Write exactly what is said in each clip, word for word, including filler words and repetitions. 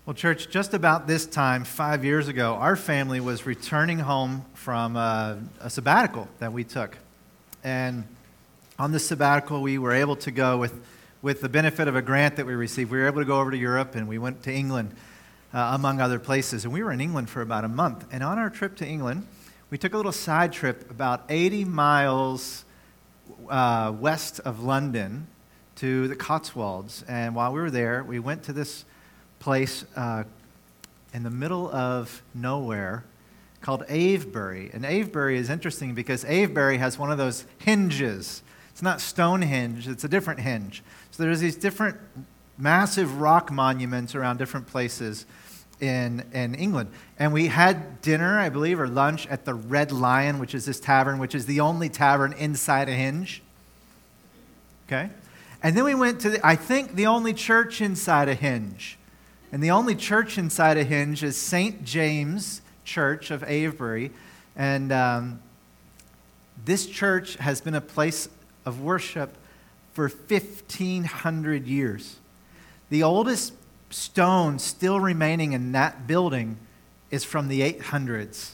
Well, church, just about this time, five years ago, our family was returning home from uh, a sabbatical that we took. And on this sabbatical, we were able to go with, with the benefit of a grant that we received. We were able to go over to Europe, and we went to England, uh, among other places. And we were in England for about a month. And on our trip to England, we took a little side trip about eighty miles uh, west of London to the Cotswolds. And while we were there, we went to this place uh, in the middle of nowhere called Avebury. And Avebury is interesting because Avebury has one of those hinges. It's not Stonehenge, it's a different hinge. So there's these different massive rock monuments around different places in, in England. And we had dinner, I believe, or lunch at the Red Lion, which is this tavern, which is the only tavern inside a hinge. Okay? And then we went to, the, I think, the only church inside a hinge. And the only church inside a hinge is Saint James Church of Avebury. And um, this church has been a place of worship for fifteen hundred years. The oldest stone still remaining in that building is from the eight hundreds.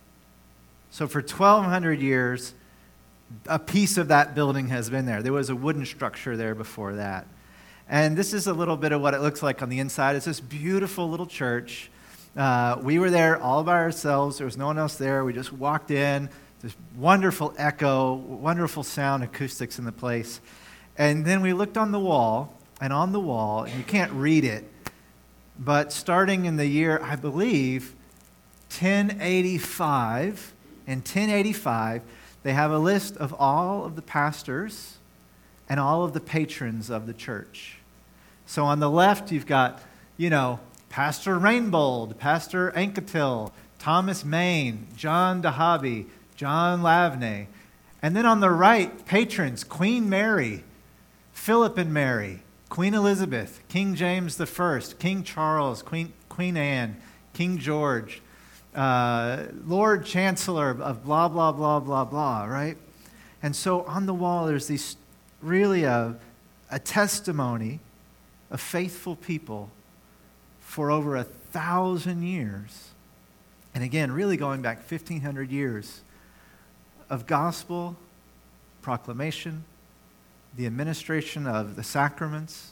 So for twelve hundred years, a piece of that building has been there. There was a wooden structure there before that. And this is a little bit of what it looks like on the inside. It's this beautiful little church. Uh, we were there all by ourselves. There was no one else there. We just walked in. This wonderful echo, wonderful sound acoustics in the place. And then we looked on the wall, and on the wall, and you can't read it, but starting in the year, I believe, ten eighty-five, in ten eighty-five, they have a list of all of the pastors and all of the patrons of the church. So on the left, you've got, you know, Pastor Rainbold, Pastor Anquetil, Thomas Main, John DeHaby, John Lavney. And then on the right, patrons, Queen Mary, Philip and Mary, Queen Elizabeth, King James the First, King Charles, Queen, Queen Anne, King George, uh, Lord Chancellor of blah, blah, blah, blah, blah, right? And so on the wall, there's these really a, a testimony of faithful people for over a thousand years. And again, really going back fifteen hundred years of gospel proclamation, the administration of the sacraments,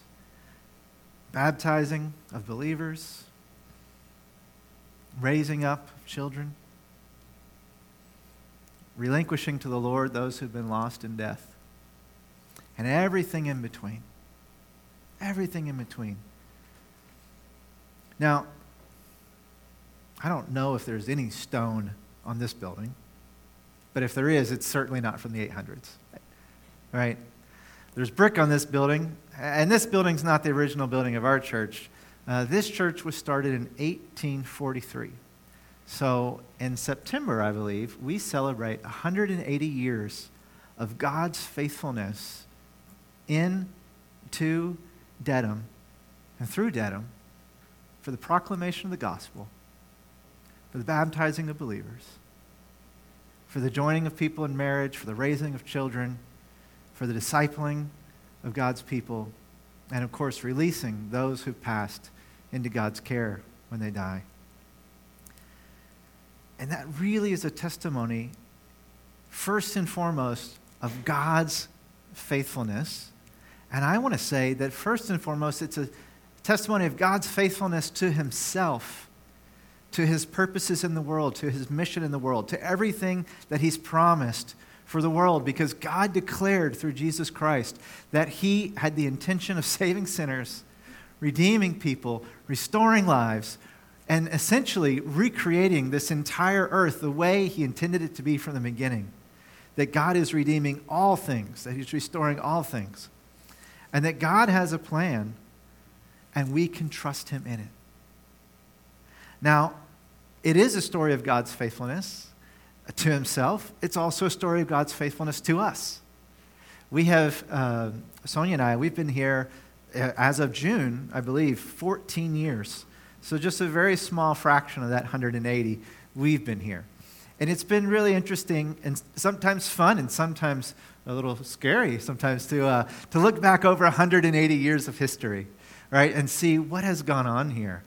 baptizing of believers, raising up children, relinquishing to the Lord those who've been lost in death, and everything in between. Everything in between. Now, I don't know if there's any stone on this building, but if there is, it's certainly not from the eight hundreds. Right? There's brick on this building, and this building's not the original building of our church. Uh, this church was started in eighteen forty-three. So in September, I believe, we celebrate one hundred eighty years of God's faithfulness in, to Dedham, and through Dedham, for the proclamation of the gospel, for the baptizing of believers, for the joining of people in marriage, for the raising of children, for the discipling of God's people, and of course, releasing those who've passed into God's care when they die. And that really is a testimony, first and foremost, of God's faithfulness. And I want to say that first and foremost, it's a testimony of God's faithfulness to himself, to his purposes in the world, to his mission in the world, to everything that he's promised for the world, because God declared through Jesus Christ that he had the intention of saving sinners, redeeming people, restoring lives, and essentially recreating this entire earth the way he intended it to be from the beginning. That God is redeeming all things, that he's restoring all things, and that God has a plan, and we can trust him in it. Now, it is a story of God's faithfulness to himself. It's also a story of God's faithfulness to us. We have, uh, Sonia and I, we've been here uh, as of June, I believe, fourteen years. So just a very small fraction of that one hundred eighty, we've been here. And it's been really interesting and sometimes fun and sometimes a little scary sometimes to uh, to look back over one hundred eighty years of history, right, and see what has gone on here.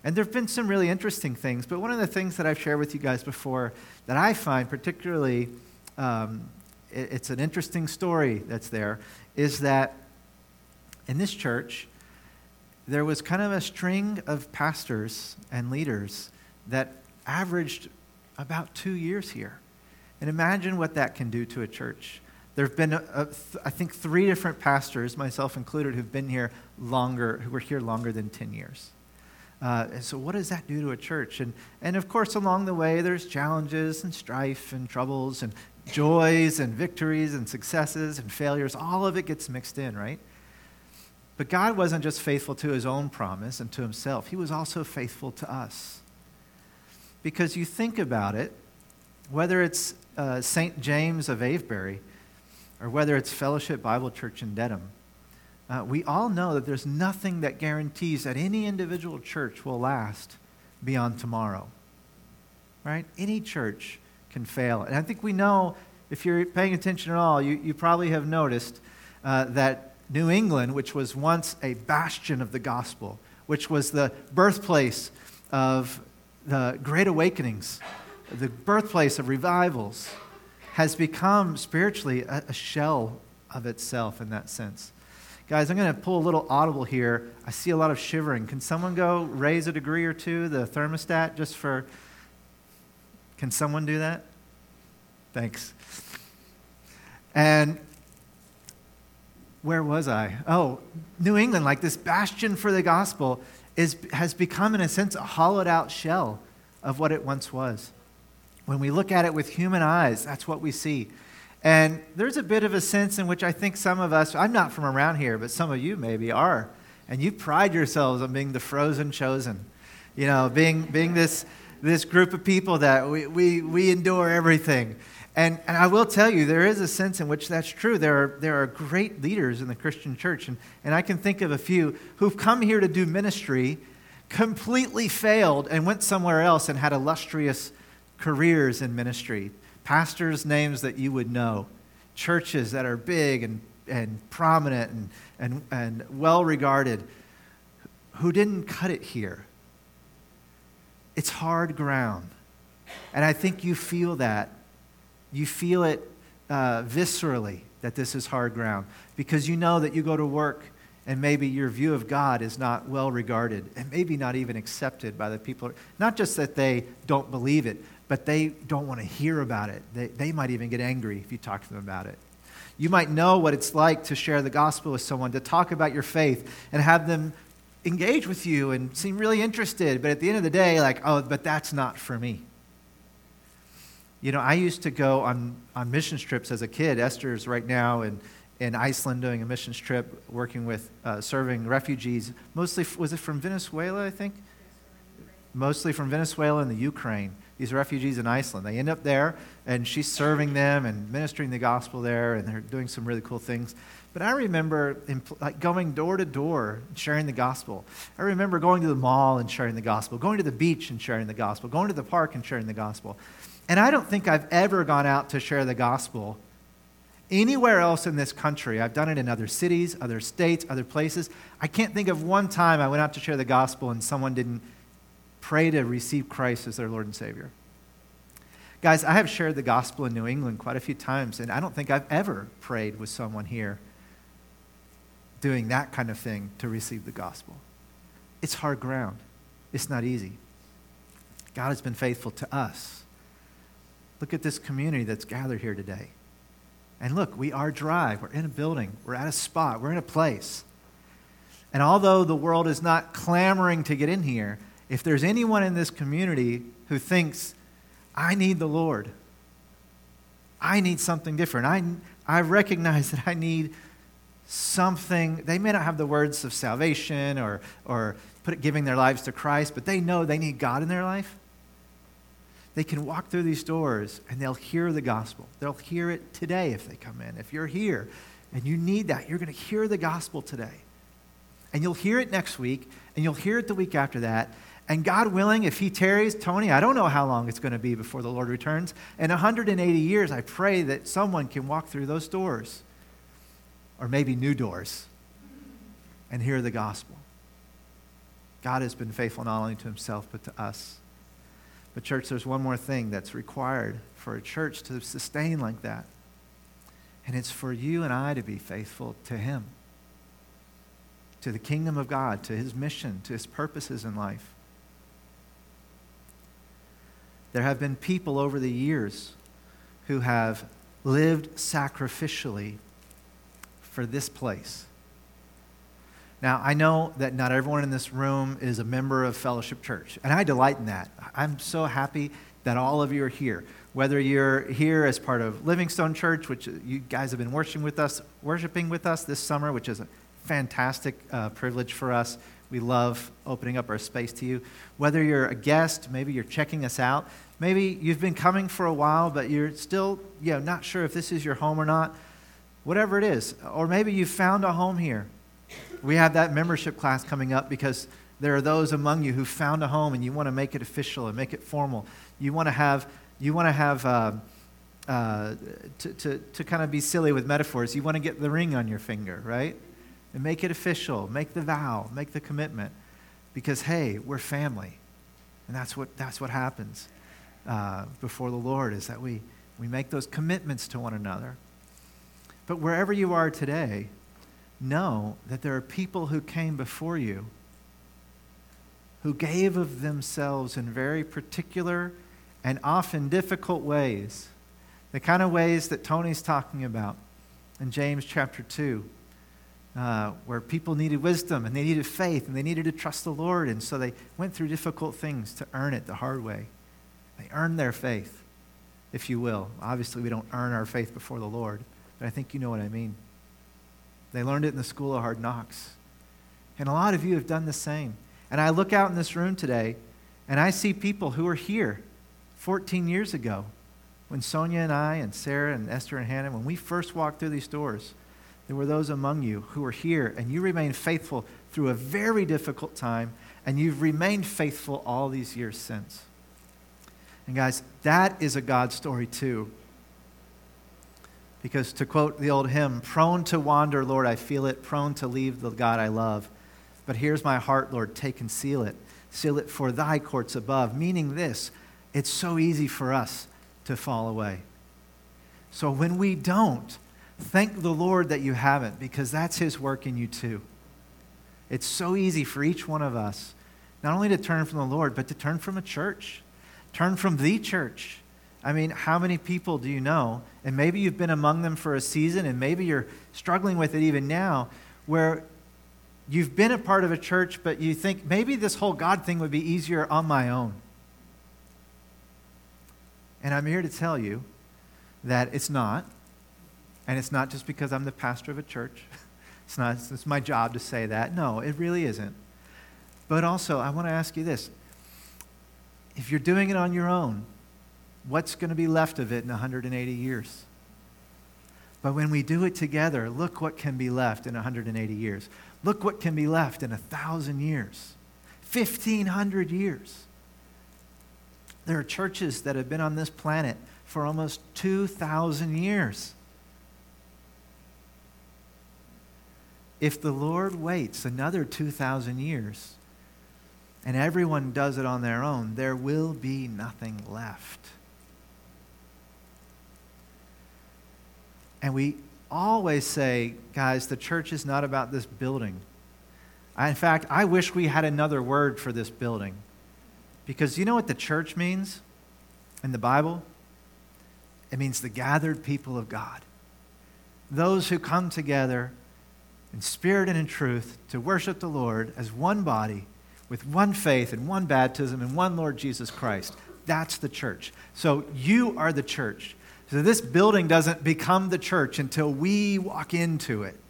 And there have been some really interesting things, but one of the things that I've shared with you guys before that I find particularly, um, it, it's an interesting story that's there, is that in this church, there was kind of a string of pastors and leaders that averaged about two years here. And imagine what that can do to a church. There have been, a, a, th- I think, three different pastors, myself included, who've been here longer, who were here longer than ten years. Uh, and so what does that do to a church? And, and of course, along the way, there's challenges and strife and troubles and joys and victories and successes and failures. All of it gets mixed in, right? But God wasn't just faithful to his own promise and to himself. He was also faithful to us. Because you think about it, whether it's uh, Saint James of Avebury or whether it's Fellowship Bible Church in Dedham, Uh, we all know that there's nothing that guarantees that any individual church will last beyond tomorrow, right? Any church can fail. And I think we know, if you're paying attention at all, you, you probably have noticed uh, that New England, which was once a bastion of the gospel, which was the birthplace of the Great Awakenings, the birthplace of revivals, has become spiritually a, a shell of itself in that sense. Guys, I'm going to pull a little audible here. I see a lot of shivering. Can someone go raise a degree or two, the thermostat, just for... Can someone do that? Thanks. And where was I? Oh, New England, like this bastion for the gospel, is has become, in a sense, a hollowed-out shell of what it once was. When we look at it with human eyes, that's what we see. And there's a bit of a sense in which I think some of us, I'm not from around here, but some of you maybe are, and you pride yourselves on being the frozen chosen. You know, being being this this group of people that we we, we endure everything. And and I will tell you, there is a sense in which that's true. There are there are great leaders in the Christian church, and, and I can think of a few who've come here to do ministry, completely failed, and went somewhere else and had illustrious careers in ministry. Pastors' names that you would know, churches that are big and, and prominent and, and, and well-regarded, who didn't cut it here. It's hard ground. And I think you feel that. You feel it uh, viscerally, that this is hard ground, because you know that you go to work and maybe your view of God is not well-regarded and maybe not even accepted by the people. Not just that they don't believe it, but they don't want to hear about it. They, they might even get angry if you talk to them about it. You might know what it's like to share the gospel with someone, to talk about your faith and have them engage with you and seem really interested, but at the end of the day, like, oh, but that's not for me. You know, I used to go on, on missions trips as a kid. Esther's right now in, in Iceland doing a missions trip, working with, uh, serving refugees. Mostly, was it from Venezuela, I think? Mostly from Venezuela and the Ukraine. These refugees in Iceland. They end up there, and she's serving them and ministering the gospel there, and they're doing some really cool things. But I remember in, like going door to door and sharing the gospel. I remember going to the mall and sharing the gospel, going to the beach and sharing the gospel, going to the park and sharing the gospel. And I don't think I've ever gone out to share the gospel anywhere else in this country. I've done it in other cities, other states, other places. I can't think of one time I went out to share the gospel and someone didn't pray to receive Christ as their Lord and Savior. Guys, I have shared the gospel in New England quite a few times, and I don't think I've ever prayed with someone here doing that kind of thing to receive the gospel. It's hard ground. It's not easy. God has been faithful to us. Look at this community that's gathered here today. And look, we are dry. We're in a building. We're at a spot. We're in a place. And although the world is not clamoring to get in here, if there's anyone in this community who thinks, I need the Lord, I need something different, I, I recognize that I need something, they may not have the words of salvation or, or put it, giving their lives to Christ, but they know they need God in their life, they can walk through these doors and they'll hear the gospel. They'll hear it today if they come in. If you're here and you need that, you're going to hear the gospel today. And you'll hear it next week, and you'll hear it the week after that. And God willing, if he tarries, Tony, I don't know how long it's going to be before the Lord returns. In one hundred eighty years, I pray that someone can walk through those doors, or maybe new doors, and hear the gospel. God has been faithful not only to himself, but to us. But church, there's one more thing that's required for a church to sustain like that. And it's for you and I to be faithful to him, to the kingdom of God, to his mission, to his purposes in life. There have been people over the years who have lived sacrificially for this place. Now, I know that not everyone in this room is a member of Fellowship Church, and I delight in that. I'm so happy that all of you are here. Whether you're here as part of Livingstone Church, which you guys have been worshiping with us, worshiping with us this summer, which is a fantastic uh, privilege for us. We love opening up our space to you. Whether you're a guest, maybe you're checking us out. Maybe you've been coming for a while, but you're still you know, not sure if this is your home or not. Whatever it is. Or maybe you've found a home here. We have that membership class coming up because there are those among you who found a home and you want to make it official and make it formal. You want to have, you want to have, uh, uh, to, to, to kind of be silly with metaphors, you want to get the ring on your finger, right? And make it official, make the vow, make the commitment. Because, hey, we're family. And that's what, that's what happens uh, before the Lord, is that we, we make those commitments to one another. But wherever you are today, know that there are people who came before you who gave of themselves in very particular and often difficult ways, the kind of ways that Tony's talking about in James chapter two, uh, where people needed wisdom and they needed faith and they needed to trust the Lord, and so they went through difficult things to earn it the hard way. They earned their faith, if you will. Obviously, we don't earn our faith before the Lord, but I think you know what I mean. They learned it in the school of hard knocks. And a lot of you have done the same. And I look out in this room today, and I see people who were here fourteen years ago when Sonia and I and Sarah and Esther and Hannah, when we first walked through these doors, there were those among you who were here, and you remained faithful through a very difficult time, and you've remained faithful all these years since. And guys, that is a God story too. Because to quote the old hymn, prone to wander, Lord, I feel it, prone to leave the God I love. But here's my heart, Lord, take and seal it. Seal it for thy courts above. Meaning this, it's so easy for us to fall away. So when we don't, thank the Lord that you haven't, because that's his work in you too. It's so easy for each one of us, not only to turn from the Lord, but to turn from a church. Turn from the church. I mean, how many people do you know, and maybe you've been among them for a season, and maybe you're struggling with it even now, where you've been a part of a church, but you think maybe this whole God thing would be easier on my own. And I'm here to tell you that it's not, and it's not just because I'm the pastor of a church. It's not, it's my job to say that. No, it really isn't. But also, I want to ask you this. If you're doing it on your own, what's going to be left of it in one hundred eighty years? But when we do it together, look what can be left in one hundred eighty years. Look what can be left in one thousand years, fifteen hundred years. There are churches that have been on this planet for almost two thousand years. If the Lord waits another two thousand years and everyone does it on their own, there will be nothing left. And we always say, guys, the church is not about this building. I, in fact, I wish we had another word for this building. Because you know what the church means in the Bible? It means the gathered people of God. Those who come together in spirit and in truth to worship the Lord as one body with one faith and one baptism and one Lord Jesus Christ. That's the church. So you are the church. So this building doesn't become the church until we walk into it.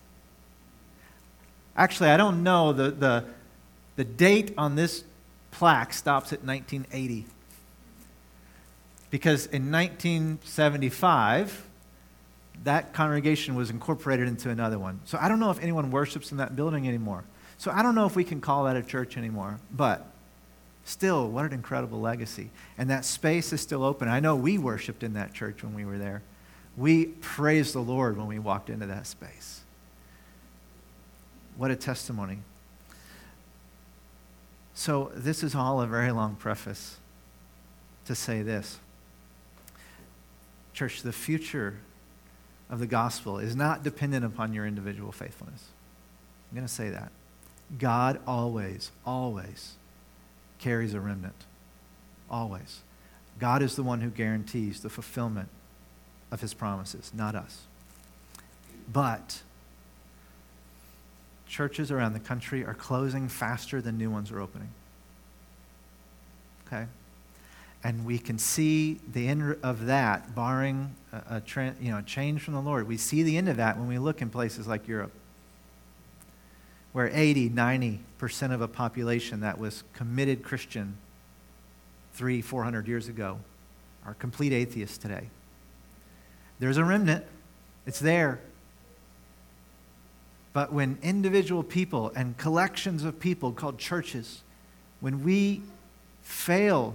Actually, I don't know. The, the, the date on this plaque stops at nineteen eighty. Because in nineteen seventy-five, that congregation was incorporated into another one. So I don't know if anyone worships in that building anymore. So I don't know if we can call that a church anymore. But still, what an incredible legacy. And that space is still open. I know we worshiped in that church when we were there. We praised the Lord when we walked into that space. What a testimony. So this is all a very long preface to say this. Church, the future of the gospel is not dependent upon your individual faithfulness. I'm going to say that. God always, always carries a remnant. Always. God is the one who guarantees the fulfillment of his promises, not us. But churches around the country are closing faster than new ones are opening. Okay? And we can see the end of that, barring a, a tra- you know, change from the Lord. We see the end of that when we look in places like Europe, where eighty, ninety percent of a population that was committed Christian three, four hundred years ago are complete atheists today. There's a remnant. It's there. But when individual people and collections of people called churches, when we fail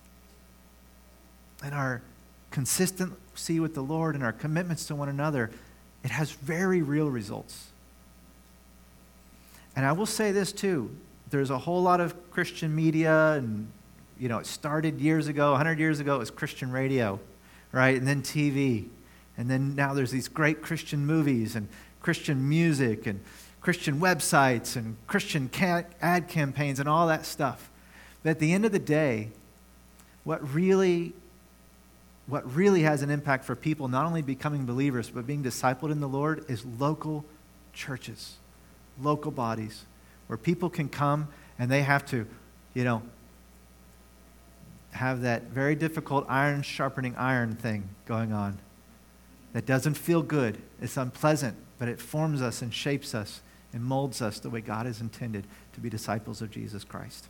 in our consistency with the Lord and our commitments to one another, it has very real results. And I will say this too. There's a whole lot of Christian media, and you know, it started years ago, one hundred years ago it was Christian radio, right? And then T V. And then now there's these great Christian movies and Christian music and Christian websites and Christian ca- ad campaigns and all that stuff. But at the end of the day, what really, what really has an impact for people not only becoming believers but being discipled in the Lord is local churches, local bodies, where people can come and they have to, you know, have that very difficult iron sharpening iron thing going on that doesn't feel good. It's unpleasant, but it forms us and shapes us and molds us the way God has intended to be disciples of Jesus Christ.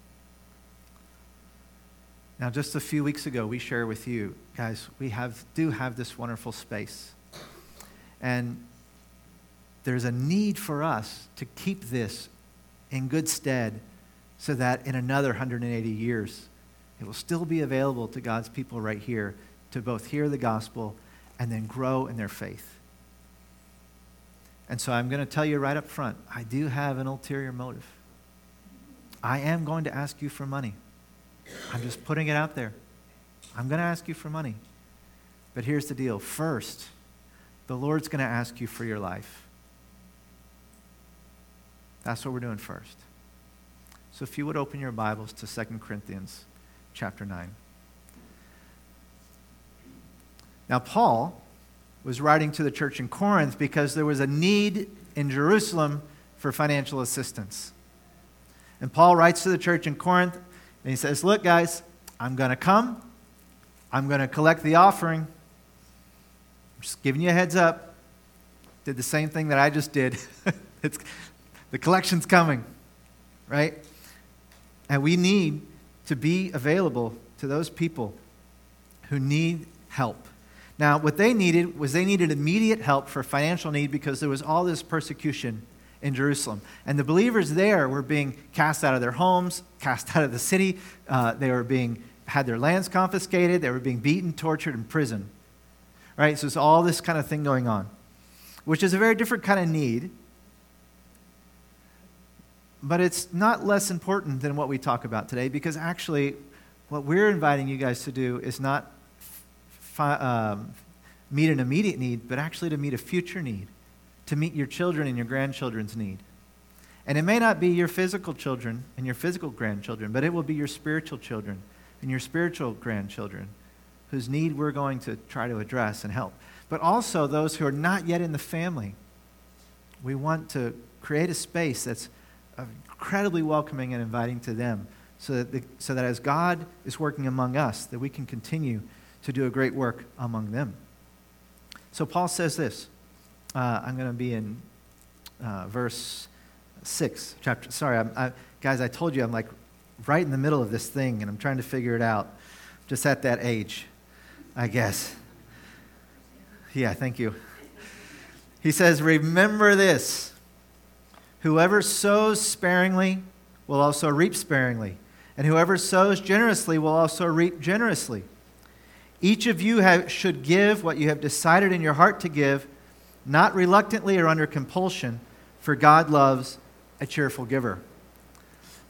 Now, just a few weeks ago, we shared with you, guys, we have do have this wonderful space. And there's a need for us to keep this in good stead so that in another one hundred eighty years, it will still be available to God's people right here to both hear the gospel and then grow in their faith. And so I'm going to tell you right up front, I do have an ulterior motive. I am going to ask you for money. I'm just putting it out there. I'm going to ask you for money. But here's the deal. First, the Lord's going to ask you for your life. That's what we're doing first. So if you would open your Bibles to Second Corinthians chapter nine. Now, Paul was writing to the church in Corinth because there was a need in Jerusalem for financial assistance. And Paul writes to the church in Corinth, and he says, look, guys, I'm going to come. I'm going to collect the offering. I'm just giving you a heads up. Did the same thing that I just did. it's, the collection's coming, right? And we need to be available to those people who need help. Now, what they needed was they needed immediate help for financial need because there was all this persecution in Jerusalem. And the believers there were being cast out of their homes, cast out of the city. Uh, they were being had their lands confiscated. They were being beaten, tortured, and imprisoned. Right? So it's all this kind of thing going on, which is a very different kind of need. But it's not less important than what we talk about today, because actually what we're inviting you guys to do is not fi- um, meet an immediate need, but actually to meet a future need, to meet your children and your grandchildren's need. And it may not be your physical children and your physical grandchildren, but it will be your spiritual children and your spiritual grandchildren whose need we're going to try to address and help. But also those who are not yet in the family. We want to create a space that's incredibly welcoming and inviting to them, so that, the, so that as God is working among us, that we can continue to do a great work among them. So Paul says this. Uh, I'm going to be in uh, verse six, chapter. Sorry, I'm, I, guys, I told you I'm like right in the middle of this thing, and I'm trying to figure it out. Just at that age, I guess. Yeah, thank you. He says, remember this. Whoever sows sparingly will also reap sparingly, and whoever sows generously will also reap generously. Each of you have, should give what you have decided in your heart to give, not reluctantly or under compulsion, for God loves a cheerful giver.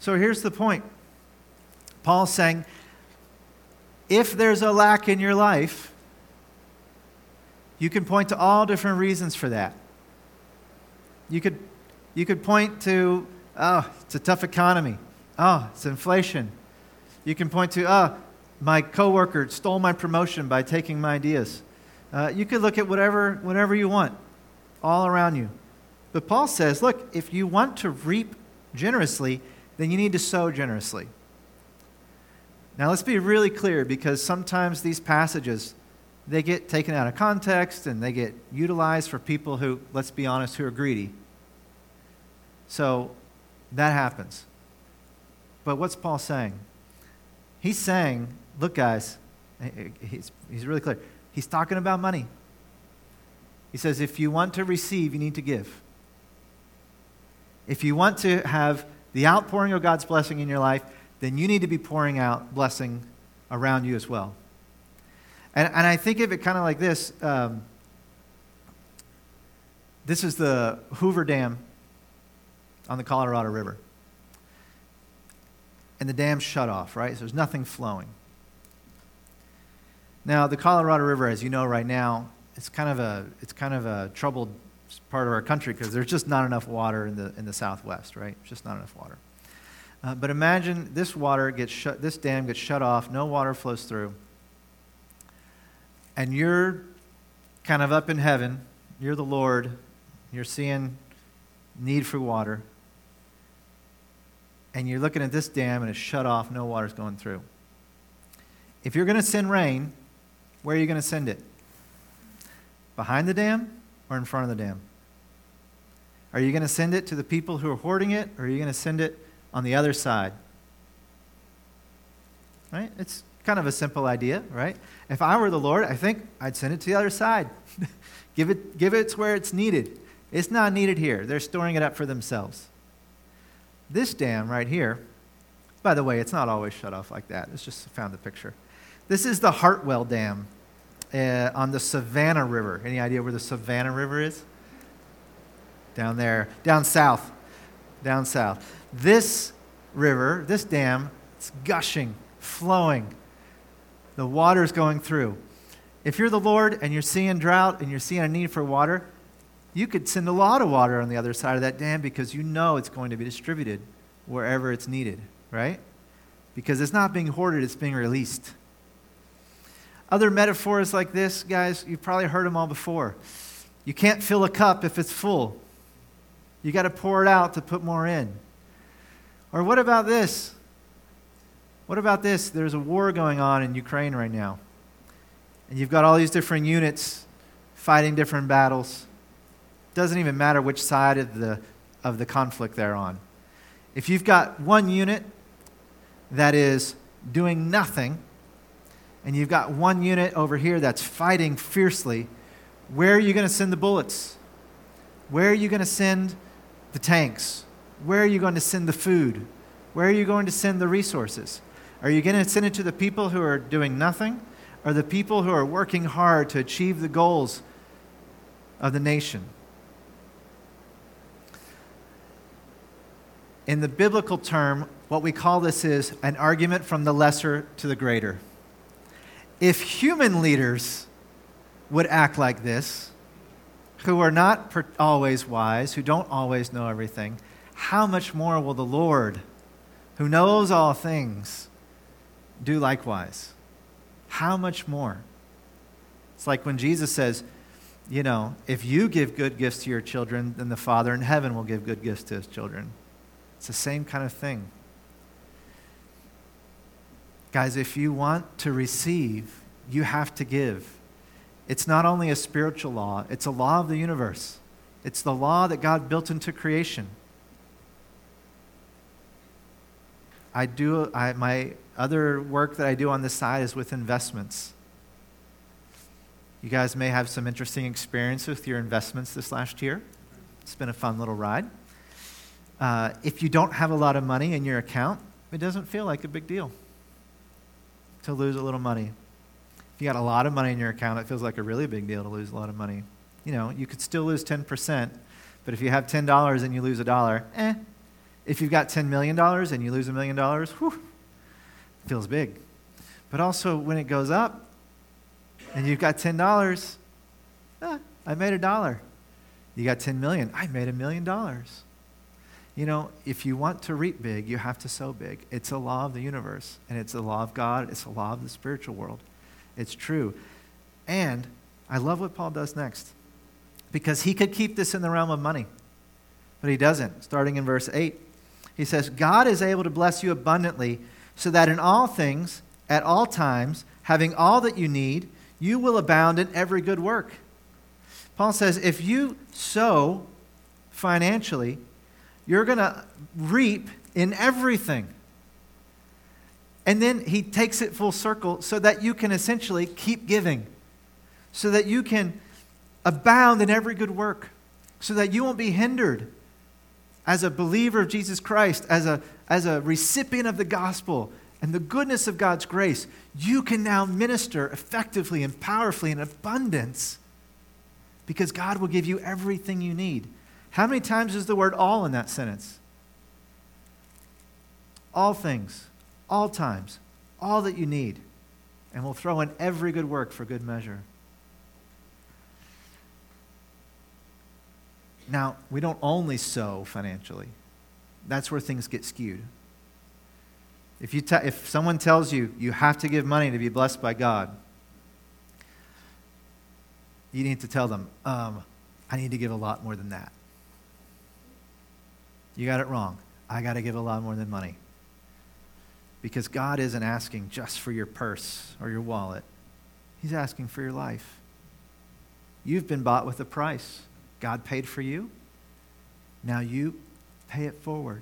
So here's the point. Paul's saying, if there's a lack in your life, you can point to all different reasons for that. You could, you could point to, oh, it's a tough economy. Oh, it's inflation. You can point to, oh, my coworker stole my promotion by taking my ideas. Uh, you could look at whatever, whatever you want, all around you. But Paul says, look, if you want to reap generously, then you need to sow generously. Now let's be really clear, because sometimes these passages, they get taken out of context and they get utilized for people who, let's be honest, who are greedy. So that happens. But what's Paul saying? He's saying, look guys, he's, he's really clear. He's talking about money. He says, if you want to receive, you need to give. If you want to have the outpouring of God's blessing in your life, then you need to be pouring out blessing around you as well. And, and I think of it kind of like this. Um, this is the Hoover Dam on the Colorado River. And the dam's shut off, right? So there's nothing flowing. Now, the Colorado River, as you know right now, it's kind of a it's kind of a troubled part of our country because there's just not enough water in the in the Southwest, right? Just not enough water. Uh, but imagine this water gets shut, this dam gets shut off, no water flows through, and you're kind of up in heaven. You're the Lord. You're seeing need for water, and you're looking at this dam and it's shut off, no water's going through. If you're going to send rain, where are you going to send it? Behind the dam or in front of the dam? Are you going to send it to the people who are hoarding it, or are you going to send it on the other side? Right? It's kind of a simple idea, right? If I were the Lord, I think I'd send it to the other side. give it, give it where it's needed. It's not needed here. They're storing it up for themselves. This dam right here, by the way, it's not always shut off like that. It's just found the picture. This is the Hartwell Dam uh, on the Savannah River. Any idea where the Savannah River is? Down there, down south, down south. This river, this dam, it's gushing, flowing. The water's going through. If you're the Lord and you're seeing drought and you're seeing a need for water, you could send a lot of water on the other side of that dam because you know it's going to be distributed wherever it's needed, right? Because it's not being hoarded, it's being released. Other metaphors like this, guys, you've probably heard them all before. You can't fill a cup if it's full. You got to pour it out to put more in. Or what about this? What about this? There's a war going on in Ukraine right now. And you've got all these different units fighting different battles. Doesn't even matter which side of the of the conflict they're on. If you've got one unit that is doing nothing, and you've got one unit over here that's fighting fiercely, where are you going to send the bullets? Where are you going to send the tanks? Where are you going to send the food? Where are you going to send the resources? Are you going to send it to the people who are doing nothing, or the people who are working hard to achieve the goals of the nation? In the biblical term, what we call this is an argument from the lesser to the greater. If human leaders would act like this, who are not per- always wise, who don't always know everything, how much more will the Lord, who knows all things, do likewise? How much more? It's like when Jesus says, you know, if you give good gifts to your children, then the Father in heaven will give good gifts to his children. It's the same kind of thing. Guys, if you want to receive, you have to give. It's not only a spiritual law, it's a law of the universe. It's the law that God built into creation. I do, I, my other work that I do on this side is with investments. You guys may have some interesting experience with your investments this last year. It's been a fun little ride. Uh, if you don't have a lot of money in your account, it doesn't feel like a big deal to lose a little money. If you got a lot of money in your account, it feels like a really big deal to lose a lot of money. You know, you could still lose ten percent, but if you have ten dollars and you lose a dollar, eh, If you've got ten million dollars and you lose a million dollars, whew, it feels big. But also when it goes up and you've got ten dollars, ah, I made a dollar. You got ten million, I made a million dollars. You know, if you want to reap big, you have to sow big. It's a law of the universe, and it's a law of God. It's a law of the spiritual world. It's true. And I love what Paul does next, because he could keep this in the realm of money, but he doesn't. Starting in verse eight, he says, God is able to bless you abundantly so that in all things, at all times, having all that you need, you will abound in every good work. Paul says, if you sow financially, you're going to reap in everything. And then he takes it full circle so that you can essentially keep giving, so that you can abound in every good work, so that you won't be hindered as a believer of Jesus Christ, as a, as a recipient of the gospel and the goodness of God's grace. You can now minister effectively and powerfully in abundance because God will give you everything you need. How many times is the word all in that sentence? All things, all times, all that you need. And we'll throw in every good work for good measure. Now, we don't only sow financially. That's where things get skewed. If, you te- if someone tells you you have to give money to be blessed by God, you need to tell them, um, I need to give a lot more than that. You got it wrong. I got to give a lot more than money. Because God isn't asking just for your purse or your wallet. He's asking for your life. You've been bought with a price. God paid for you. Now you pay it forward.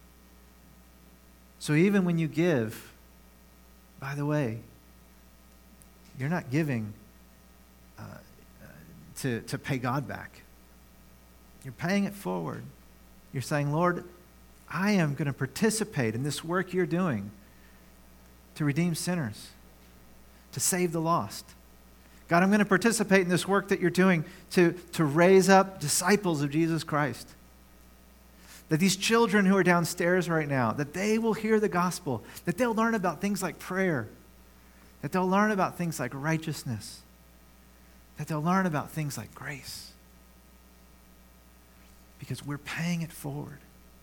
So even when you give, by the way, you're not giving uh, to, to pay God back. You're paying it forward. You're saying, Lord, I am going to participate in this work you're doing to redeem sinners, to save the lost. God, I'm going to participate in this work that you're doing to, to raise up disciples of Jesus Christ. That these children who are downstairs right now, that they will hear the gospel, that they'll learn about things like prayer, that they'll learn about things like righteousness, that they'll learn about things like grace. Because we're paying it forward.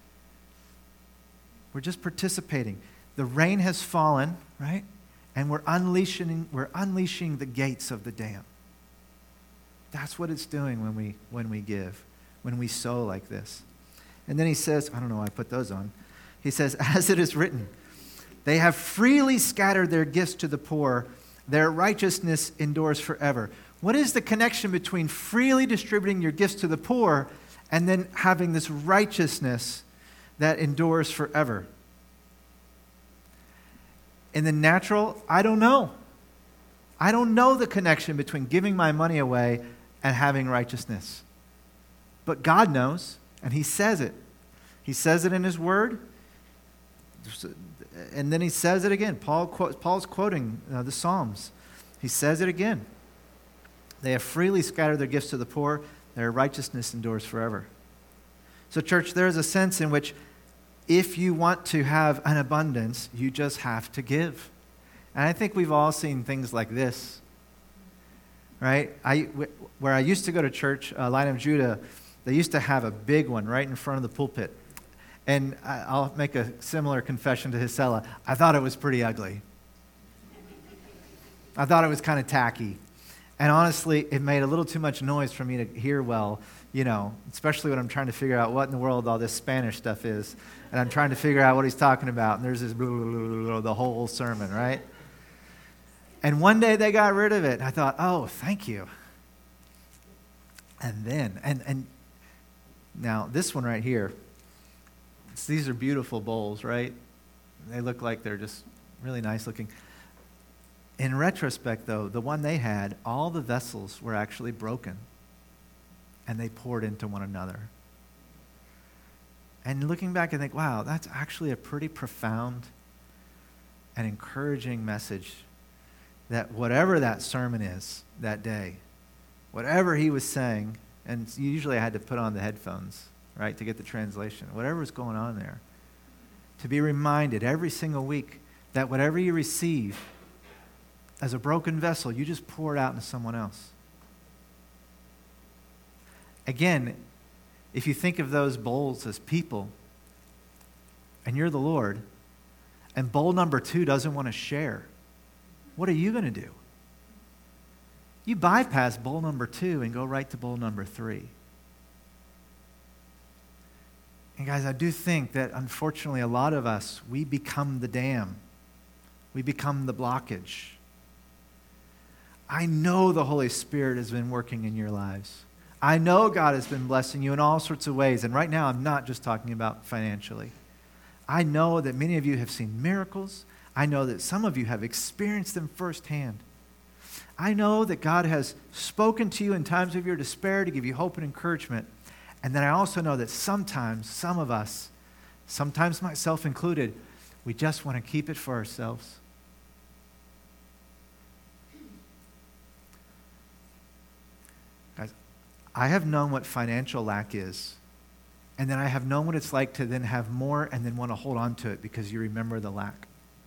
We're just participating. The rain has fallen, right? And we're unleashing, we're unleashing the gates of the dam. That's what it's doing when we when we give, when we sow like this. And then he says, I don't know why I put those on. He says, as it is written, they have freely scattered their gifts to the poor. Their righteousness endures forever. What is the connection between freely distributing your gifts to the poor and then having this righteousness that endures forever? In the natural, I don't know. I don't know the connection between giving my money away and having righteousness. But God knows, and he says it. He says it in his word, and then he says it again. Paul Paul's quoting uh, the Psalms. He says it again. They have freely scattered their gifts to the poor. Their righteousness endures forever. So, church, there is a sense in which if you want to have an abundance, you just have to give. And I think we've all seen things like this, right? I, where I used to go to church, uh, Lion of Judah, they used to have a big one right in front of the pulpit. And I, I'll make a similar confession to Hisela. I thought it was pretty ugly. I thought it was kind of tacky. And honestly, it made a little too much noise for me to hear well, you know, especially when I'm trying to figure out what in the world all this Spanish stuff is. And I'm trying to figure out what he's talking about. And there's this blah, blah, blah, blah, the whole sermon, right? And one day they got rid of it. And I thought, oh, thank you. And then, and, and now this one right here, these are beautiful bowls, right? They look like they're just really nice looking. In retrospect, though, the one they had, all the vessels were actually broken. And they poured into one another. And looking back, I think, wow, that's actually a pretty profound and encouraging message that whatever that sermon is that day, whatever he was saying, and usually I had to put on the headphones, right, to get the translation, whatever was going on there, to be reminded every single week that whatever you receive as a broken vessel, you just pour it out into someone else. Again, if you think of those bowls as people, and you're the Lord, and bowl number two doesn't want to share, what are you going to do? You bypass bowl number two and go right to bowl number three. And guys, I do think that unfortunately a lot of us, we become the dam. We become the blockage. I know the Holy Spirit has been working in your lives. I know God has been blessing you in all sorts of ways. And right now, I'm not just talking about financially. I know that many of you have seen miracles. I know that some of you have experienced them firsthand. I know that God has spoken to you in times of your despair to give you hope and encouragement. And then I also know that sometimes, some of us, sometimes myself included, we just want to keep it for ourselves. Guys, I have known what financial lack is. And then I have known what it's like to then have more and then want to hold on to it because you remember the lack.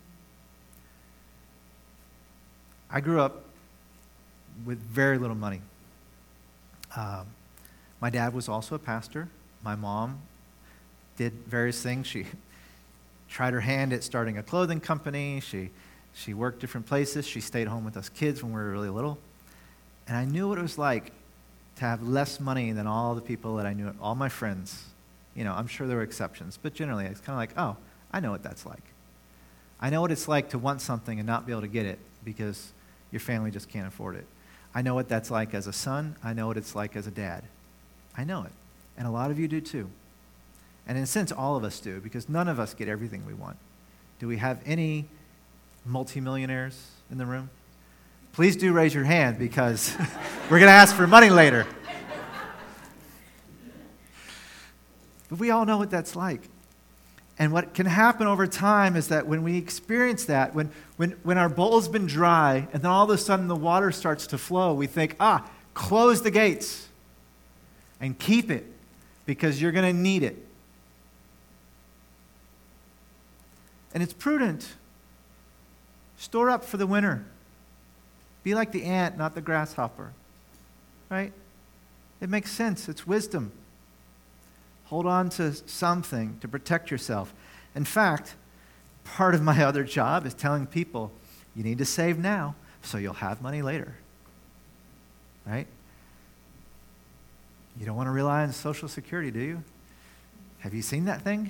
I grew up with very little money. Um, my dad was also a pastor. My mom did various things. She tried her hand at starting a clothing company. She, she worked different places. She stayed home with us kids when we were really little. And I knew what it was like to have less money than all the people that I knew, all my friends. You know, I'm sure there were exceptions, but generally it's kind of like, oh, I know what that's like. I know what it's like to want something and not be able to get it because your family just can't afford it. I know what that's like as a son. I know what it's like as a dad. I know it. And a lot of you do too. And in a sense, all of us do, because none of us get everything we want. Do we have any multimillionaires in the room? Please do raise your hand because we're going to ask for money later. But we all know what that's like. And what can happen over time is that when we experience that, when, when, when our bowl's been dry and then all of a sudden the water starts to flow, we think, ah, close the gates and keep it because you're going to need it. And it's prudent. Store up for the winter. Be like the ant, not the grasshopper. Right? It makes sense. It's wisdom. Hold on to something to protect yourself. In fact, part of my other job is telling people, you need to save now so you'll have money later. Right? You don't want to rely on Social Security, do you? Have you seen that thing?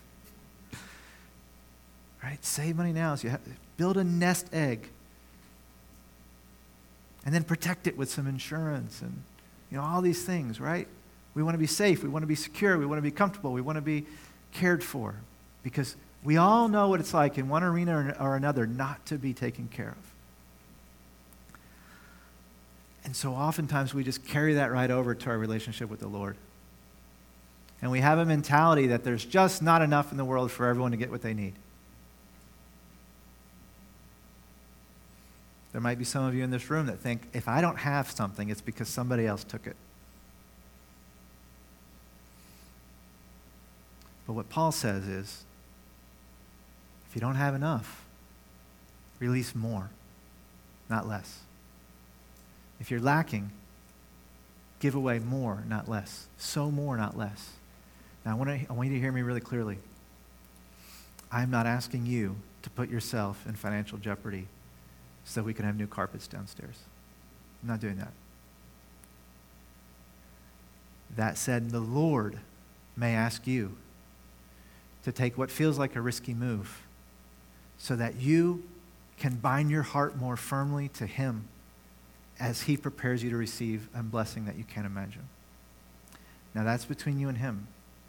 Right? Save money now so you have, build a nest egg. And then protect it with some insurance and, you know, all these things, right? We want to be safe. We want to be secure. We want to be comfortable. We want to be cared for. Because we all know what it's like in one arena or another not to be taken care of. And so oftentimes we just carry that right over to our relationship with the Lord. And we have a mentality that there's just not enough in the world for everyone to get what they need. There might be some of you in this room that think, if I don't have something, it's because somebody else took it. But what Paul says is, if you don't have enough, release more, not less. If you're lacking, give away more, not less. Sow more, not less. Now, I want, to, I want you to hear me really clearly. I'm not asking you to put yourself in financial jeopardy so that we can have new carpets downstairs. I'm not doing that. That said, the Lord may ask you to take what feels like a risky move so that you can bind your heart more firmly to Him as He prepares you to receive a blessing that you can't imagine. Now that's between you and Him.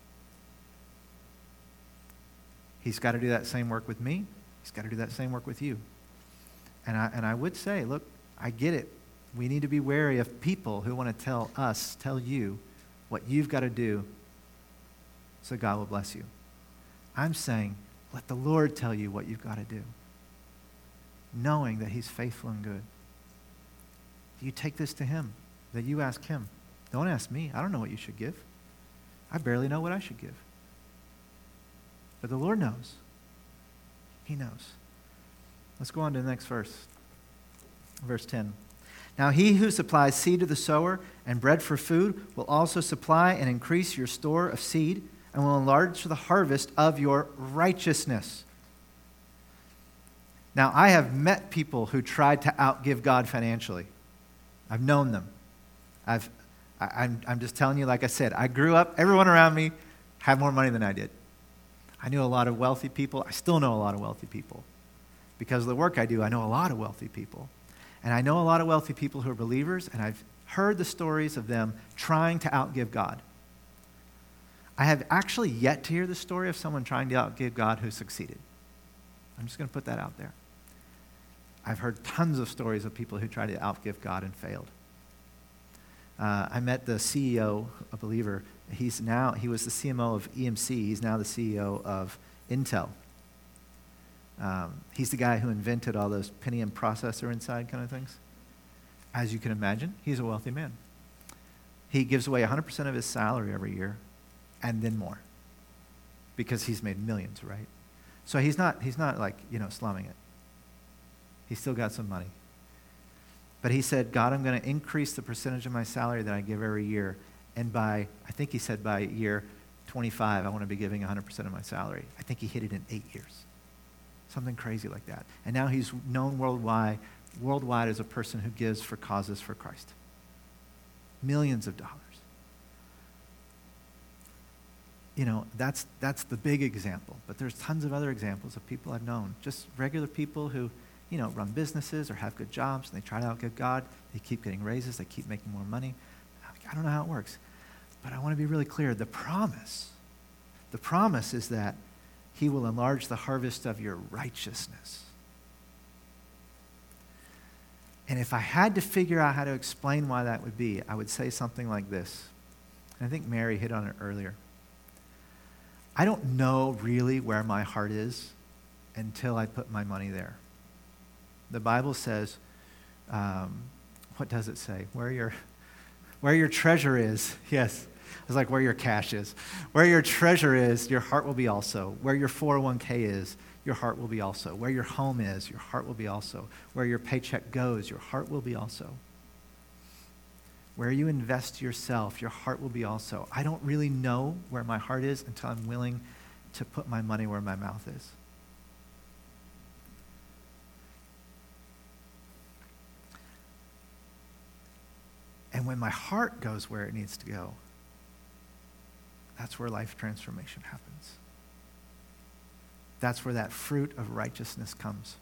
He's got to do that same work with me. He's got to do that same work with you. And I, and I would say, look, I get it. We need to be wary of people who want to tell us, tell you what you've got to do so God will bless you. I'm saying, let the Lord tell you what you've got to do, knowing that He's faithful and good. You take this to Him, that you ask Him. Don't ask me. I don't know what you should give. I barely know what I should give. But the Lord knows. He knows. Let's go on to the next verse. Verse ten. Now he who supplies seed to the sower and bread for food will also supply and increase your store of seed and will enlarge the harvest of your righteousness. Now, I have met people who tried to outgive God financially. I've known them. I've, I, I'm, I'm just telling you, like I said, I grew up, everyone around me had more money than I did. I knew a lot of wealthy people. I still know a lot of wealthy people. Because of the work I do, I know a lot of wealthy people. And I know a lot of wealthy people who are believers, and I've heard the stories of them trying to outgive God. I have actually yet to hear the story of someone trying to outgive God who succeeded. I'm just going to put that out there. I've heard tons of stories of people who tried to outgive God and failed. Uh, I met the C E O, a believer. He's now, he was the C M O of E M C. He's now the C E O of Intel. Um, he's the guy who invented all those Pentium processor inside kind of things. As you can imagine, he's a wealthy man. He gives away one hundred percent of his salary every year and then more because he's made millions, right? So he's not, he's not like, you know, slumming it. He's still got some money. But he said, God, I'm going to increase the percentage of my salary that I give every year. And by, I think he said by year twenty-five, I want to be giving one hundred percent of my salary. I think he hit it in eight years. Something crazy like that. And now he's known worldwide, worldwide as a person who gives for causes for Christ. Millions of dollars. You know, that's that's the big example. But there's tons of other examples of people I've known. Just regular people who, you know, run businesses or have good jobs, and they try to outgive God. They keep getting raises. They keep making more money. I don't know how it works. But I want to be really clear. The promise, the promise is that he will enlarge the harvest of your righteousness. And if I had to figure out how to explain why that would be, I would say something like this. And I think Mary hit on it earlier. I don't know really where my heart is until I put my money there. The Bible says, um, what does it say? Where your, where your treasure is, yes. It's like where your cash is. Where your treasure is, your heart will be also. Where your four oh one k is, your heart will be also. Where your home is, your heart will be also. Where your paycheck goes, your heart will be also. Where you invest yourself, your heart will be also. I don't really know where my heart is until I'm willing to put my money where my mouth is. And when my heart goes where it needs to go, that's where life transformation happens. That's where that fruit of righteousness comes.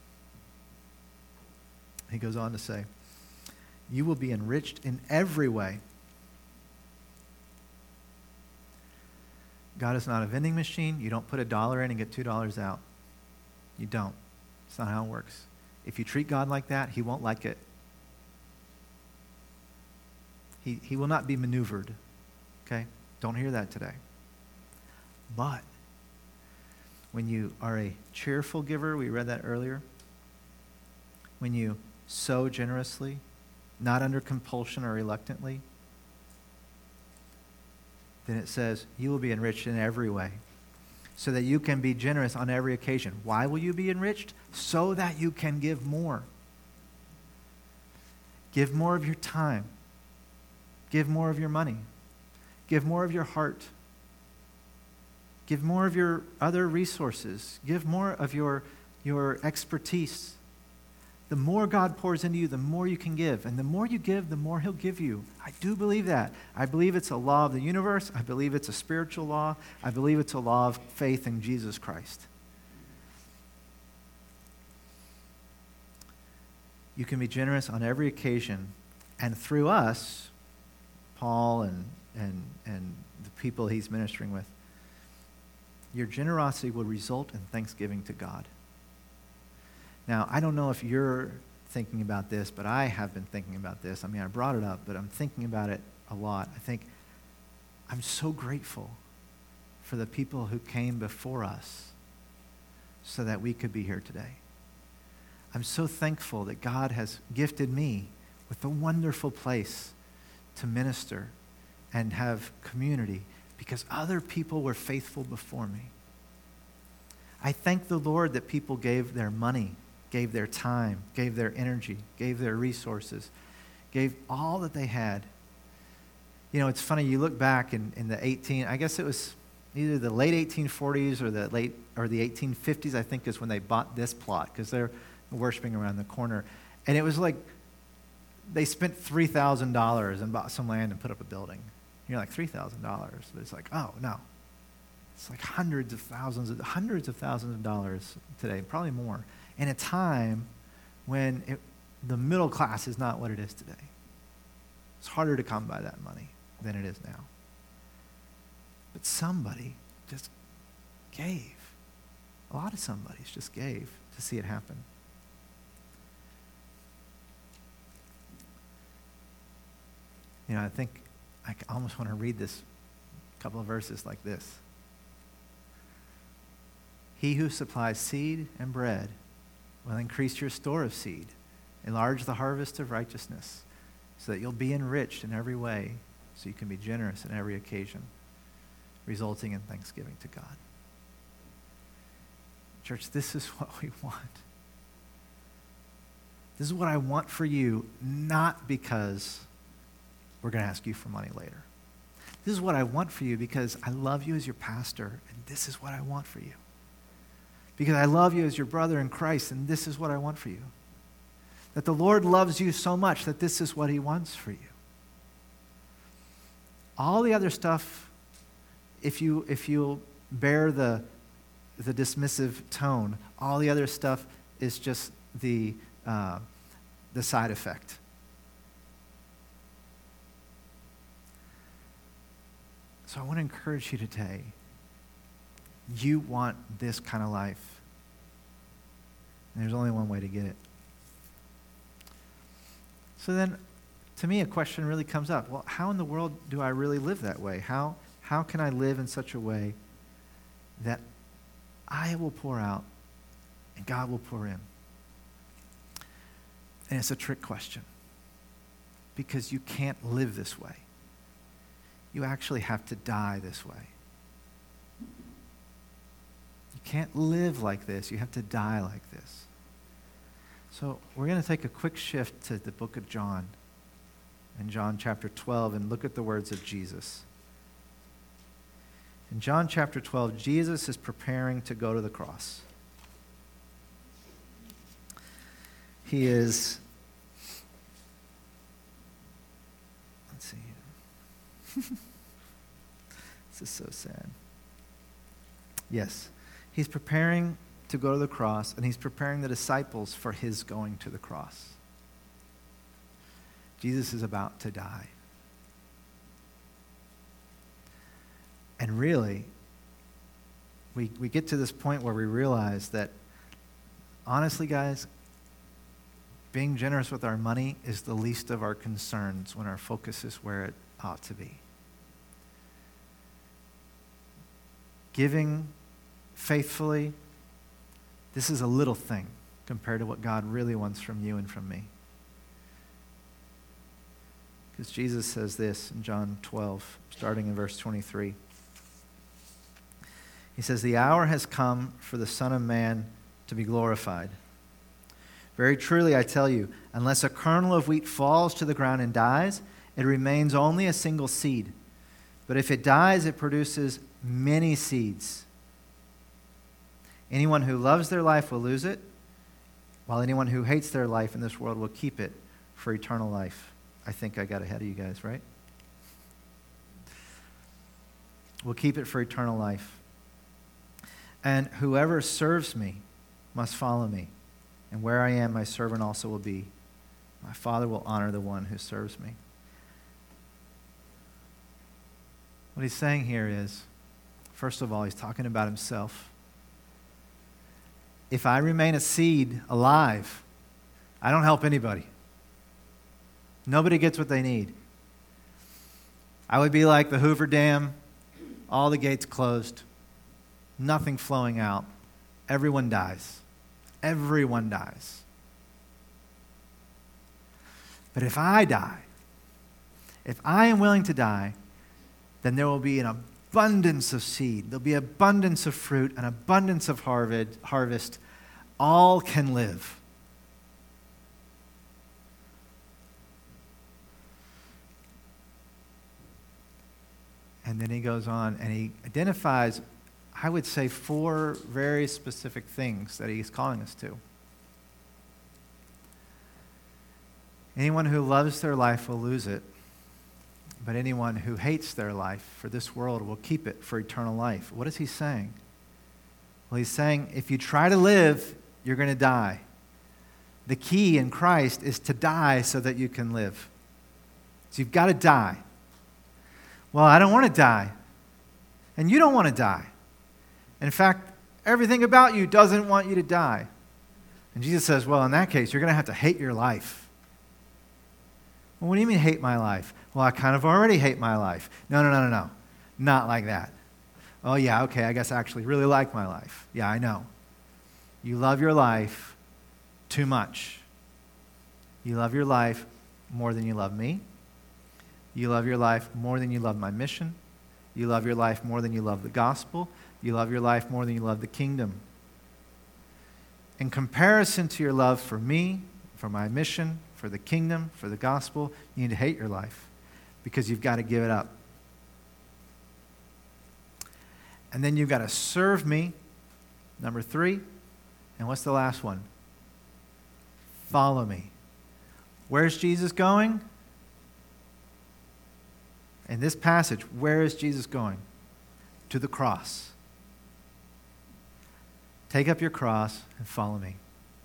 He goes on to say, you will be enriched in every way. God is not a vending machine. You don't put a dollar in and get two dollars out. You don't. It's not how it works. If you treat God like that, he won't like it. He, he will not be maneuvered. Okay? Don't hear that today. But when you are a cheerful giver, we read that earlier, when you sow generously, not under compulsion or reluctantly, then it says you will be enriched in every way so that you can be generous on every occasion. Why will you be enriched? So that you can give more. Give more of your time. Give more of your money. Give more of your heart. Give more of your other resources. Give more of your, your expertise. The more God pours into you, the more you can give. And the more you give, the more he'll give you. I do believe that. I believe it's a law of the universe. I believe it's a spiritual law. I believe it's a law of faith in Jesus Christ. You can be generous on every occasion. And through us, Paul and, and, and the people he's ministering with, your generosity will result in thanksgiving to God. Now, I don't know if you're thinking about this, but I have been thinking about this. I mean, I brought it up, but I'm thinking about it a lot. I think I'm so grateful for the people who came before us so that we could be here today. I'm so thankful that God has gifted me with a wonderful place to minister and have community because other people were faithful before me. I thank the Lord that people gave their money, gave their time, gave their energy, gave their resources, gave all that they had. You know, it's funny, you look back in, in the eighteen, I guess it was either the late eighteen forties or the late or the eighteen fifties, I think, is when they bought this plot, because they're worshiping around the corner. And it was like they spent three thousand dollars and bought some land and put up a building. You're like, three thousand dollars. But it's like, oh, no. It's like hundreds of thousands, of, hundreds of thousands of dollars today, probably more, in a time when it, the middle class is not what it is today. It's harder to come by that money than it is now. But somebody just gave. A lot of somebodies just gave to see it happen. You know, I think I almost want to read this couple of verses like this. He who supplies seed and bread will increase your store of seed, enlarge the harvest of righteousness, so that you'll be enriched in every way, so you can be generous in every occasion, resulting in thanksgiving to God. Church, this is what we want. This is what I want for you, not because we're going to ask you for money later. This is what I want for you because I love you as your pastor, and this is what I want for you. Because I love you as your brother in Christ, and this is what I want for you. That the Lord loves you so much that this is what he wants for you. All the other stuff, if you if you bear the the dismissive tone, all the other stuff is just the uh, the side effect. So I want to encourage you today. You want this kind of life. And there's only one way to get it. So then, to me, a question really comes up. Well, how in the world do I really live that way? How, how can I live in such a way that I will pour out and God will pour in? And it's a trick question. Because you can't live this way. You actually have to die this way. You can't live like this. You have to die like this. So we're going to take a quick shift to the book of John, in John chapter twelve, and look at the words of Jesus. In John chapter twelve, Jesus is preparing to go to the cross. He is, let's see here. This is so sad. Yes, he's preparing to go to the cross, and he's preparing the disciples for his going to the cross. Jesus is about to die. And really, we, we get to this point where we realize that, honestly, guys, being generous with our money is the least of our concerns when our focus is where it ought to be. Giving faithfully, this is a little thing compared to what God really wants from you and from me. Because Jesus says this in John twelve, starting in verse twenty-three. He says, "The hour has come for the Son of Man to be glorified. Very truly, I tell you, unless a kernel of wheat falls to the ground and dies, it remains only a single seed. But if it dies, it produces many seeds. Anyone who loves their life will lose it, while anyone who hates their life in this world will keep it for eternal life." I think I got ahead of you guys, right? We'll keep it for eternal life. "And whoever serves me must follow me. And where I am, my servant also will be. My Father will honor the one who serves me." What he's saying here is, first of all, he's talking about himself. If I remain a seed alive, I don't help anybody. Nobody gets what they need. I would be like the Hoover Dam, all the gates closed, nothing flowing out. Everyone dies. Everyone dies. But if I die, if I am willing to die, then there will be an abundance of seed. There'll be abundance of fruit, an abundance of harvest. All can live. And then he goes on and he identifies, I would say, four very specific things that he's calling us to. Anyone who loves their life will lose it, but anyone who hates their life for this world will keep it for eternal life. What is he saying? Well, he's saying if you try to live, you're going to die. The key in Christ is to die so that you can live. So you've got to die. Well, I don't want to die. And you don't want to die. In fact, everything about you doesn't want you to die. And Jesus says, well, in that case, you're going to have to hate your life. Well, what do you mean hate my life? Well, I kind of already hate my life. No, no, no, no, no. Not like that. Oh, yeah, okay, I guess I actually really like my life. Yeah, I know. You love your life too much. You love your life more than you love me. You love your life more than you love my mission. You love your life more than you love the gospel. You love your life more than you love the kingdom. In comparison to your love for me, for my mission, for the kingdom, for the gospel, you need to hate your life because you've got to give it up. And then you've got to serve me, number three. And what's the last one? Follow me. Where's Jesus going? In this passage, where is Jesus going? To the cross. Take up your cross and follow me.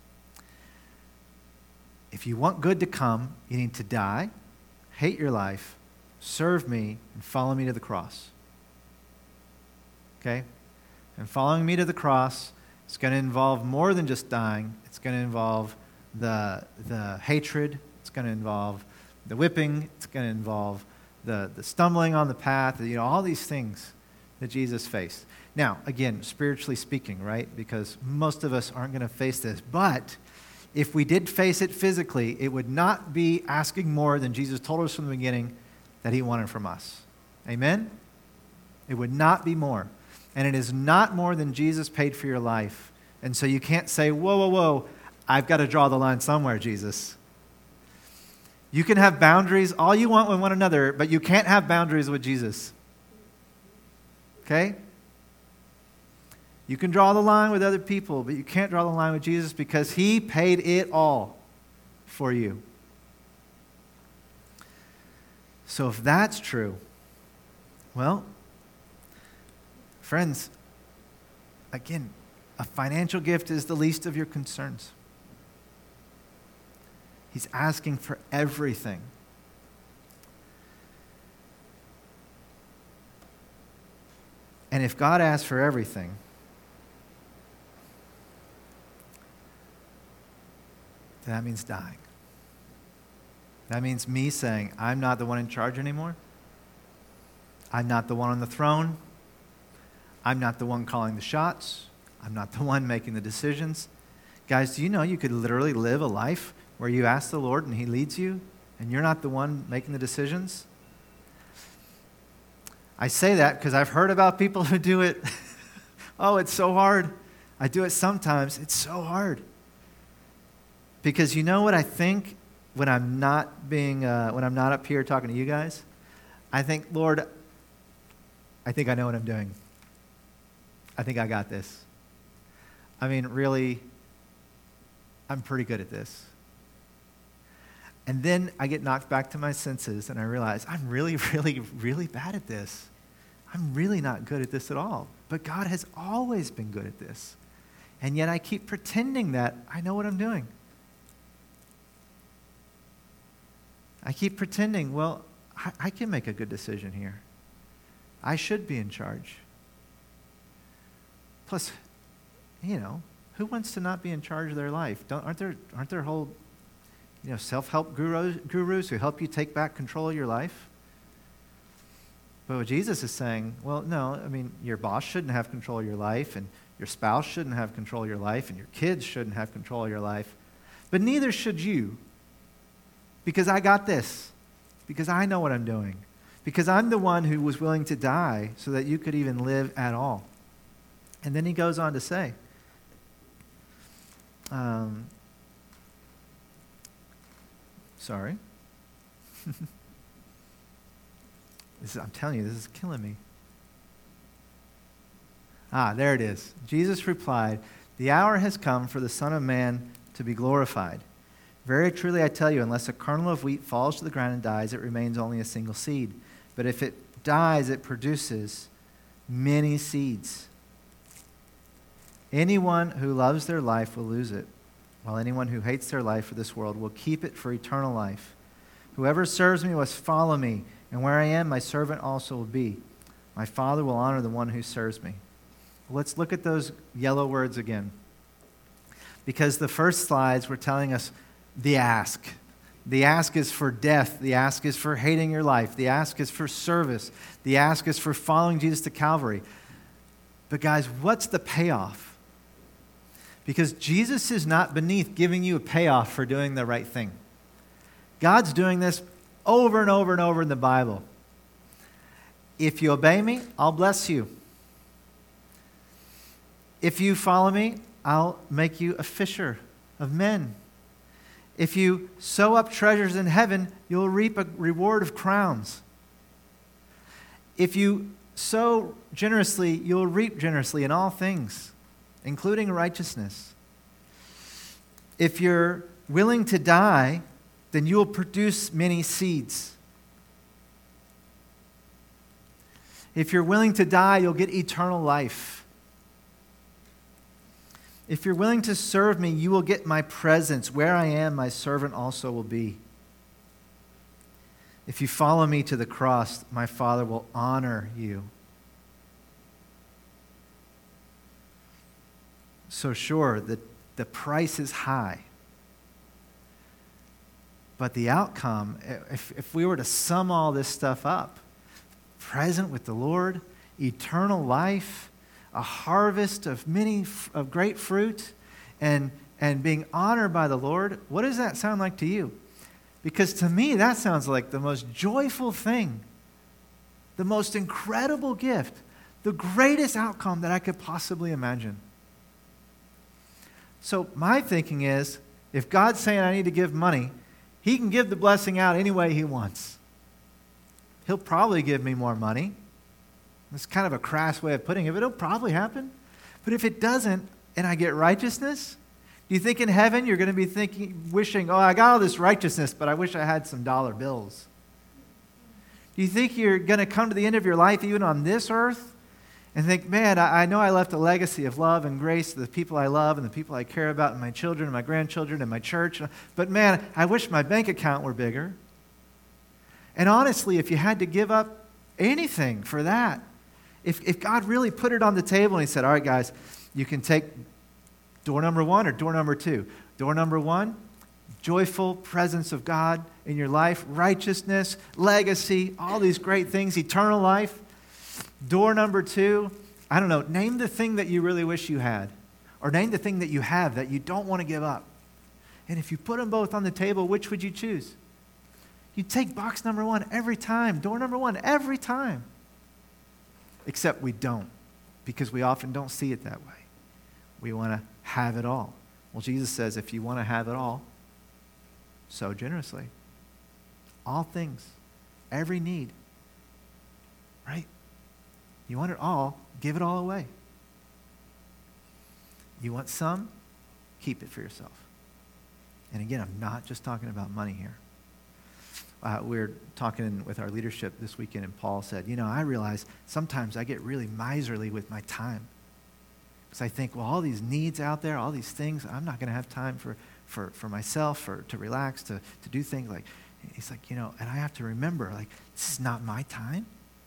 If you want good to come, you need to die, hate your life, serve me, and follow me to the cross. Okay? And following me to the cross is going to involve more than just dying. It's going to involve the, the hatred. It's going to involve the whipping. It's going to involve the, the stumbling on the path. You know, all these things that Jesus faced. Now, again, spiritually speaking, right? Because most of us aren't going to face this. But if we did face it physically, it would not be asking more than Jesus told us from the beginning that he wanted from us. Amen? It would not be more. And it is not more than Jesus paid for your life. And so you can't say, whoa, whoa, whoa, I've got to draw the line somewhere, Jesus. You can have boundaries all you want with one another, but you can't have boundaries with Jesus. Okay? You can draw the line with other people, but you can't draw the line with Jesus because he paid it all for you. So if that's true, well, friends, again, a financial gift is the least of your concerns. He's asking for everything. And if God asks for everything, then that means dying. That means me saying, I'm not the one in charge anymore. I'm not the one on the throne. I'm not the one calling the shots. I'm not the one making the decisions. Guys, do you know you could literally live a life where you ask the Lord and he leads you, and you're not the one making the decisions? I say that because I've heard about people who do it. Oh, it's so hard. I do it sometimes. It's so hard. Because you know what I think when I'm not being, uh, when I'm not up here talking to you guys? I think, Lord, I think I know what I'm doing. I think I got this. I mean, really, I'm pretty good at this. And then I get knocked back to my senses and I realize I'm really, really, really bad at this. I'm really not good at this at all. But God has always been good at this. And yet I keep pretending that I know what I'm doing. I keep pretending, well, I, I can make a good decision here. I should be in charge. Plus, you know, who wants to not be in charge of their life? Don't, aren't there, aren't there whole, you know, self-help gurus, gurus who help you take back control of your life? But what Jesus is saying, well, no, I mean, your boss shouldn't have control of your life, and your spouse shouldn't have control of your life, and your kids shouldn't have control of your life. But neither should you. Because I got this. Because I know what I'm doing. because I'm the one who was willing to die so that you could even live at all. And then he goes on to say, um, sorry. This is, I'm telling you, this is killing me. Ah, there it is. Jesus replied, "The hour has come for the Son of Man to be glorified. Very truly I tell you, unless a kernel of wheat falls to the ground and dies, it remains only a single seed. But if it dies, it produces many seeds. Anyone who loves their life will lose it, while anyone who hates their life for this world will keep it for eternal life. Whoever serves me must follow me, and where I am, my servant also will be. My Father will honor the one who serves me." Let's look at those yellow words again. Because the first slides were telling us the ask. The ask is for death. The ask is for hating your life. The ask is for service. The ask is for following Jesus to Calvary. But guys, what's the payoff? Because Jesus is not beneath giving you a payoff for doing the right thing. God's doing this over and over and over in the Bible. If you obey me, I'll bless you. If you follow me, I'll make you a fisher of men. If you sow up treasures in heaven, you'll reap a reward of crowns. If you sow generously, you'll reap generously in all things, including righteousness. If you're willing to die, then you will produce many seeds. If you're willing to die, you'll get eternal life. If you're willing to serve me, you will get my presence. Where I am, my servant also will be. If you follow me to the cross, my Father will honor you. So sure, the, the price is high. But the outcome, if, if we were to sum all this stuff up, present with the Lord, eternal life, a harvest of many of great fruit, and, and being honored by the Lord, what does that sound like to you? Because to me, that sounds like the most joyful thing, the most incredible gift, the greatest outcome that I could possibly imagine. So my thinking is, if God's saying I need to give money, He can give the blessing out any way He wants. He'll probably give me more money. It's kind of a crass way of putting it, but it'll probably happen. But if it doesn't, and I get righteousness, do you think in heaven you're going to be thinking, wishing, oh, I got all this righteousness, but I wish I had some dollar bills? Do you think you're going to come to the end of your life, even on this earth, and think, man, I, I know I left a legacy of love and grace to the people I love and the people I care about, and my children and my grandchildren and my church, but man, I wish my bank account were bigger. And honestly, if you had to give up anything for that, If, if God really put it on the table and He said, all right, guys, you can take door number one or door number two. Door number one, joyful presence of God in your life, righteousness, legacy, all these great things, eternal life. Door number two, I don't know, name the thing that you really wish you had, or name the thing that you have that you don't want to give up. And if you put them both on the table, which would you choose? You take box number one every time, door number one every time. Except we don't, because we often don't see it that way. We want to have it all. Well, Jesus says, if you want to have it all, sow generously. All things, every need, right? You want it all, give it all away. You want some, keep it for yourself. And again, I'm not just talking about money here. Uh, we were talking with our leadership this weekend, and Paul said, you know, I realize sometimes I get really miserly with my time. Because I think, well, all these needs out there, all these things, I'm not going to have time for, for, for myself, for, to relax, to, to do things like, he's like, you know, and I have to remember, like, this is not my time.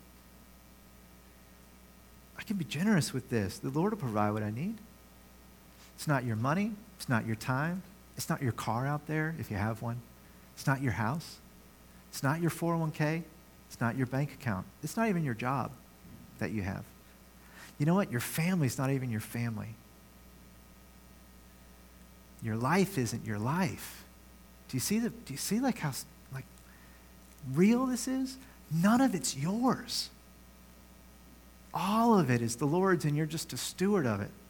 I can be generous with this. The Lord will provide what I need. It's not your money. It's not your time. It's not your car out there, if you have one. It's not your house. It's not your four oh one k. It's not your bank account. It's not even your job that you have. You know what? Your family's not even your family. Your life isn't your life. Do you see the? Do you see like how like real this is? none of it's yours. All of it is the Lord's, and you're just a steward of it.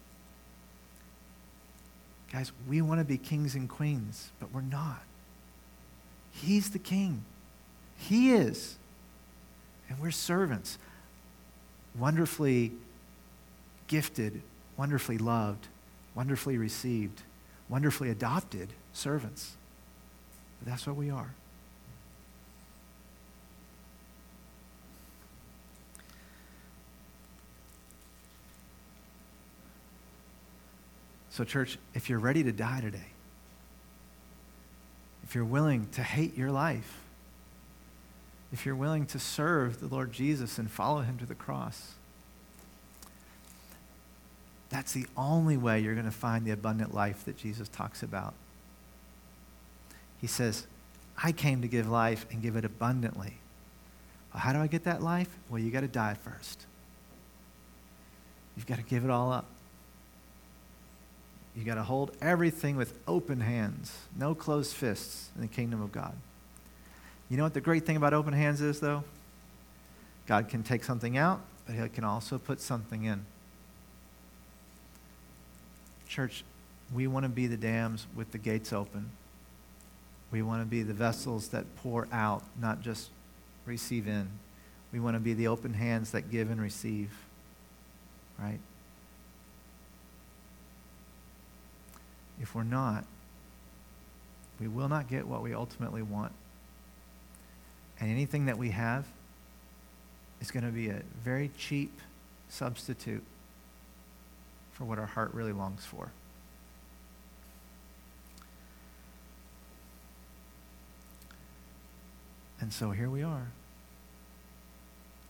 Guys, we want to be kings and queens, but we're not. He's the king. He is. And we're servants. Wonderfully gifted, wonderfully loved, wonderfully received, wonderfully adopted servants. But that's what we are. So, church, if you're ready to die today, if you're willing to hate your life, if you're willing to serve the Lord Jesus and follow him to the cross, that's the only way you're going to find the abundant life that Jesus talks about. He says, I came to give life and give it abundantly. Well, how do I get that life? Well, you got to die first. You've got to give it all up. You got to hold everything with open hands, no closed fists in the kingdom of God. You know what the great thing about open hands is, though? God can take something out, but he can also put something in. Church, we want to be the dams with the gates open. We want to be the vessels that pour out, not just receive in. We want to be the open hands that give and receive, right? If we're not, we will not get what we ultimately want. And anything that we have is going to be a very cheap substitute for what our heart really longs for. And so here we are.